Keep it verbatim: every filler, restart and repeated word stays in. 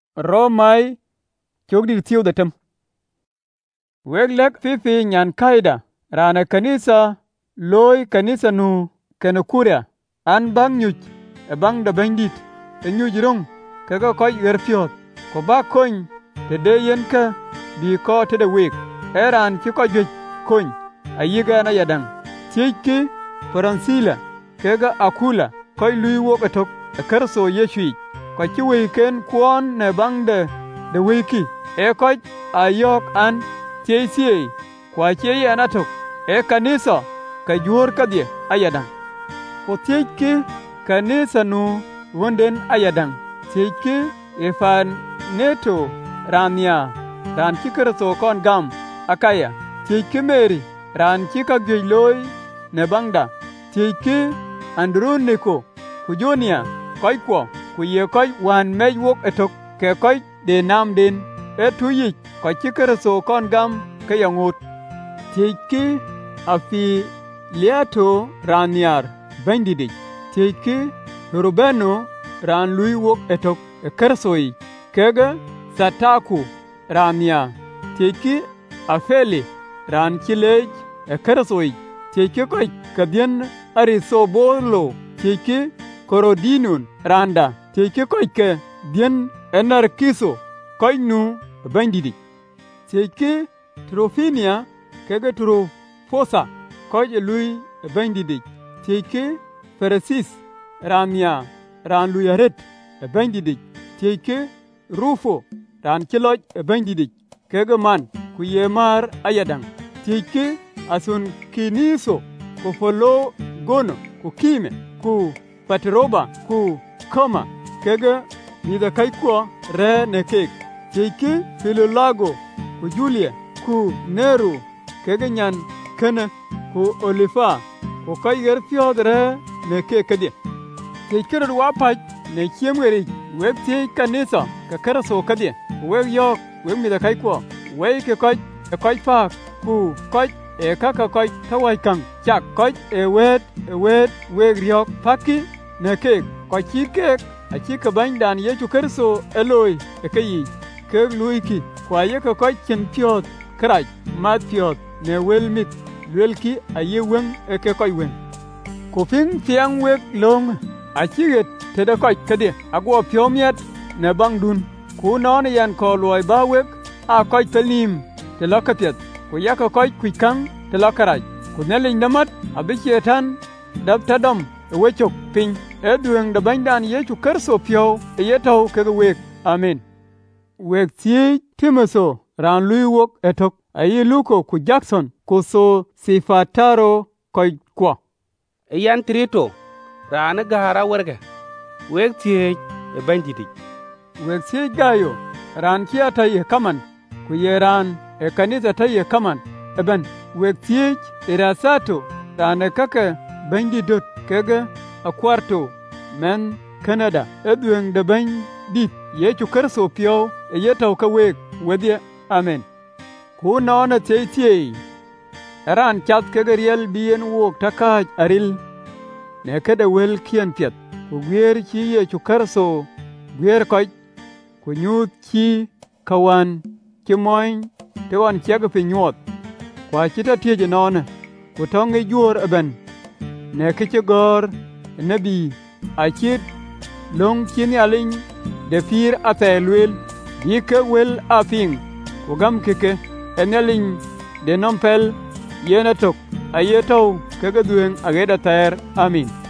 Romai chogdi tiyo da tam. Weglek fifi nyan kaida rana kanisa loy kanisa nu kena kuria an bang nyuj e bang da bandit e nyuj rong kaga koy werfiot ko ba kony te de yen ka bi ko te de wek eran ki ko juj kony ayiga na yadang tiki Fransila kaga Akula koy lui wok atok e karso yeshui ko ki weken kwon ne bang de de weki e ko ayok an tiye kwa tiye anatok e kanisa ka juor kadye ayadang ko tiki kanisa nu wonden ayadang tiki ifan neto ramya ran kikaraso kon gam akaya tiki meri ran kika giloi ne bangda tiki androniko kujonia koy ko kuye koy wan mej wok etok ke koy de nam den etuyi ko kikaraso kon gam kayangot tiki afi liato ranyar bandidi tiki rubeno ran lui wok etok e karsoi kega sataku ramya tiki afeli ran kilej e karsoi tiki koy kadien arisobolo tiki korodinun randa tiki koy ke dien enarkiso koy nu bandidi tiki trofinia kega trofosa koy lui bandidi tiki Feresis ramya ran luyaret e bandidi tiki Rufo ran kiloj e bandidi kega man ku yemar ayadang tiki asun kiniso ku folo gono ku kime ku patroba ku koma kega nida kaikwa re nekek tiki Filolago ku Julia ku Neru kega nyan kene ku Olifa ku kayger fiodre nekek kadye tikir wapaj ne kiemweri wek ti kanisa ka karaso kadye wek yok wek mida kaikwa wek ke koy e koy fa ku koy e kaka koy tawai kang chak koy e wet e wet wek riok paki nekek koy chikek a chika bandan yechu karso eloi e kayi keg luiki kwa yeka koy chen piot kraj mat piot ne welmit lwelki aye weng e ke koy weng ko ping tiang wek long a chiget te da koy kade agwo pyomiat ne bangdun ku non yan ko loy ba wek a koy talim te lokatiet ku yaka koy kwikang te lokaraj ku nelin namat abichetan dab tadam e wechok ping e dueng da bandan yechu karso pyo e yeto ke wek amen wek ti timoso ran lui wok etok ayi luko ku Jackson ku so sifataro koy kwa yan trito rana gara warga wek tie e bandidi wek tie gayo ran kia taye kaman ku yeran e kanisa taye kaman eben wek tie irasato rana kaka bandidot kega a kwarto men Canada edweng de bandit yechu karso pio e yetaw ka wek wedye amen ku nona tie tie ran chat kega riel bien wok takaj aril ne kada wel kian piet ku gwer chi ye chu karso gwer koy ku nyut chi kawan ki moy te wan chega pi nyot kwa chita tieje non ku tonge jur ben ne ke gor nabi a chit long chin yaling de pir atelwel dike wel afing ku gam keke eneling de nompel yenatok ayeto kaga dueng ageda ter amin